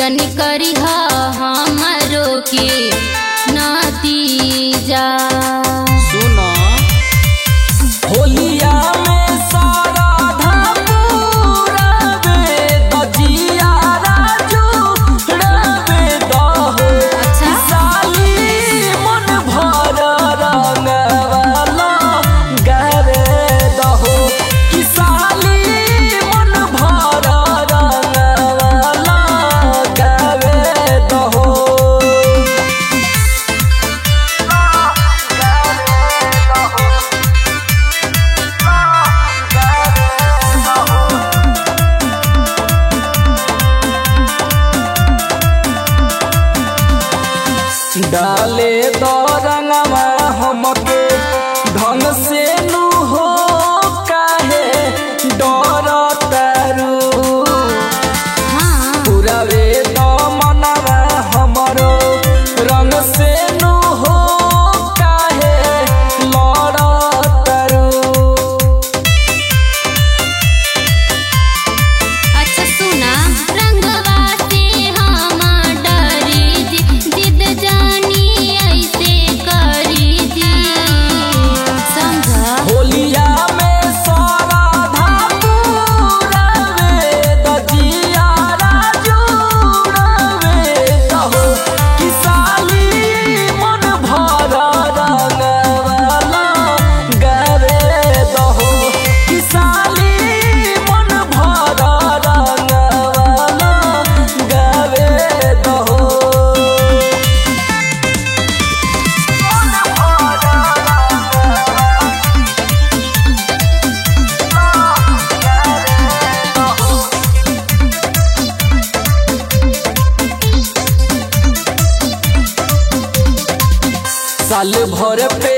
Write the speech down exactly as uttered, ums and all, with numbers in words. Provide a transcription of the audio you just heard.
जन करी हमरो के नतीजा। सुनो होलिया में सारा धापुरबे दजिया राजू रबे दहो। अच्छा साली मन भर रंगवाला गावे दहो। कि साली मन भर रंगवाला गावे दहो। डाले दो रंगवा हमके ढंग से नु हो काहे डर तारू। हाँ पुरावे दो मनवा हमरो रंग से नु हो काहे लड़ तारू। अच्छा सुना रंगवा से हम डरी जी जिद जानी ऐसे करी जी समझा। होलिया में सारा धापुरबे दजिया राजू रबे दहो। कि साली मन भर रंगवाला गावे दहो। कि साली मन भर रंगवाला गावे दहो। साल भर पे